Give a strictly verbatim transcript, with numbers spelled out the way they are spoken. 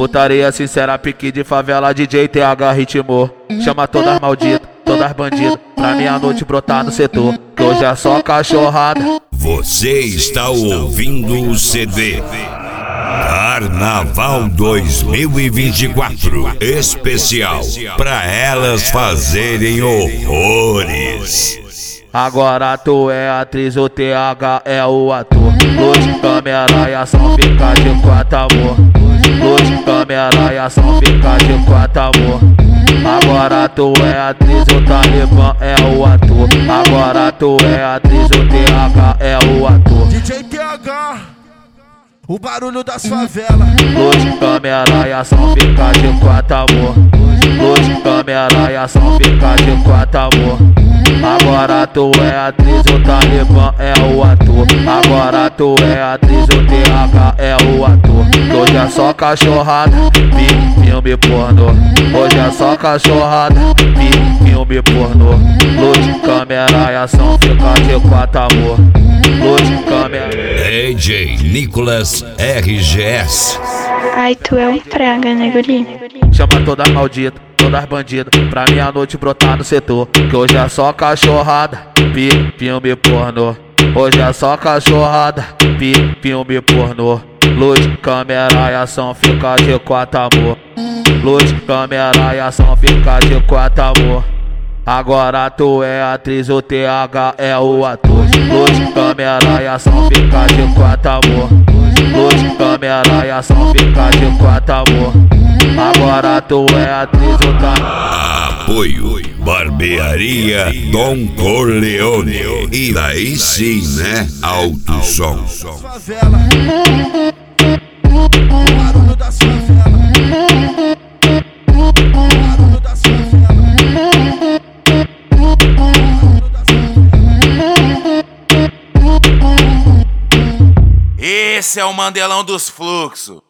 Putaria sincera, pique de favela, D J T H ritmou. Chama todas malditas, todas bandidas, pra meia-noite brotar no setor, que hoje é só cachorrada. Você está ouvindo o C D Carnaval dois mil e vinte e quatro especial pra elas fazerem horrores. Agora tu é atriz, o T H é o ator. Luz, câmera e ação, fica de quatro, amor. Luz, câmera e ação, fica de quatro, amor. Agora tu é atriz, o Talibã é o ator. Agora tu é atriz, o T H é o ator. D J T H, o barulho das favelas. Luz, câmera e ação, fica de quatro, amor. Luz, câmera e ação, fica de quatro, amor. Agora tu é atriz, o Talibã é o ator. Agora tu é atriz, o T H é o ator. Hoje é só cachorrada, filme pornô. Hoje é só cachorrada, filme pornô. Luz, câmera e ação, fica de quatro, amor. Luz, câmera. D J Nicolas R G S. Ai, tu é um praga, né, guri? Chama todas malditas, todas bandidas, pra meia-noite brotar no setor, que hoje é só cachorrada, filme pornô. Hoje é só cachorrada, filme pornô. Luz, câmera e ação, fica de quatro, amor. Luz, câmera e ação, fica de quatro, amor. Agora tu é atriz, o T H é o ator. Luz, câmera e ação, fica de quatro, amor. Luz, câmera e ação, fica de quatro, amor. Agora tu é atriz, o tá. Apoio Barbearia Dom Corleone. E daí sim, né? Alto som. Favela, o barulho das favelas. O barulho das favelas. Esse é o Mandelão dos Fluxos.